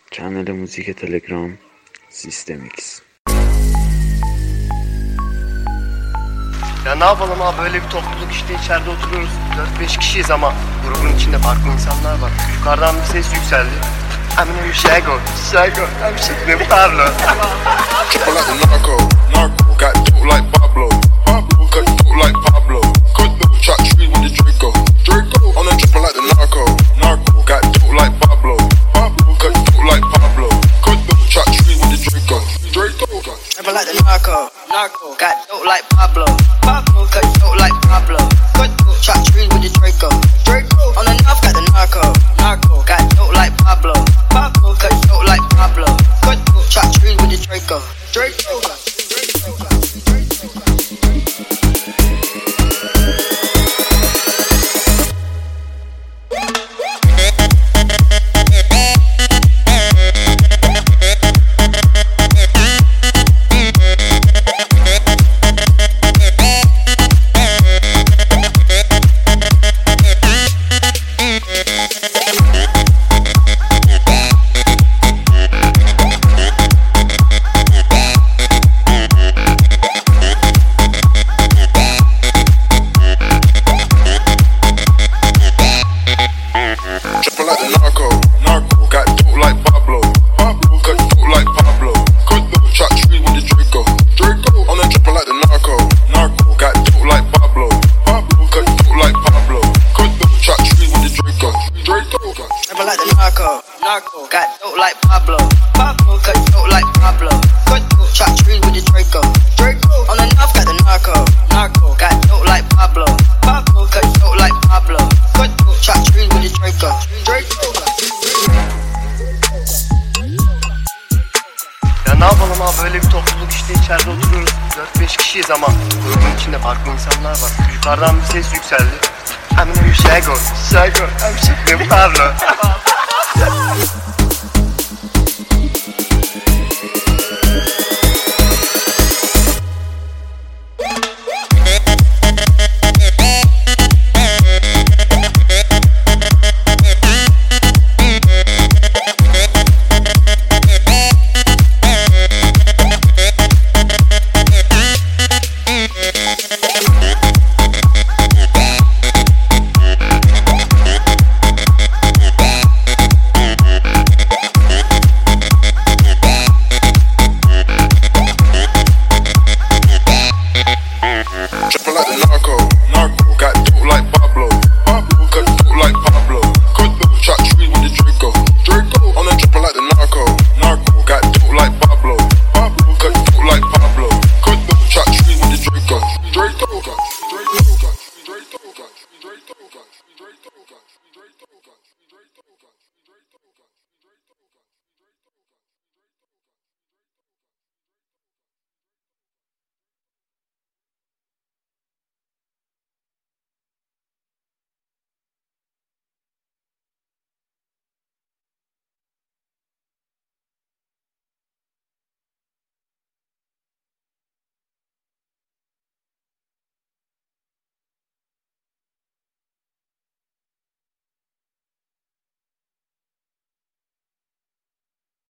Canale Musica Telegram System X. Ya ne yapalım abi, böyle bir topluluk işte, içeride oturuyoruz, 4-5 kişiyiz ama grubun içinde farklı insanlar var. Yukarıdan bir ses yükseldi. I'm Shago, I'm Shago, Pablo. Triple like the narco, got dope like Pablo, cut dope like Pablo, shot tree with the Draco, on the triple like the narco, got dope like Pablo, cut dope like Pablo, shot tree with the Draco. Triple like the narco, got dope like Pablo, cut dope like Pablo, shot tree with the Draco, on the north got the narco, got dope like Pablo, cut dope like Pablo, shot tree with the Draco. Got dope like Pablo, cut dope like Pablo, shot tree with the Draco, on the north got the narco, got dope like Pablo, cut dope like Pablo, shot tree with the Draco. Ya ne yapalım abi, böyle bir topluluk işte, içeride oturuyoruz, 4-5 kişiyiz ama grubun içinde farklı insanlar var. Yukarıdan bir ses yükseldi. I'm Shago, I'm Shago, Pablo.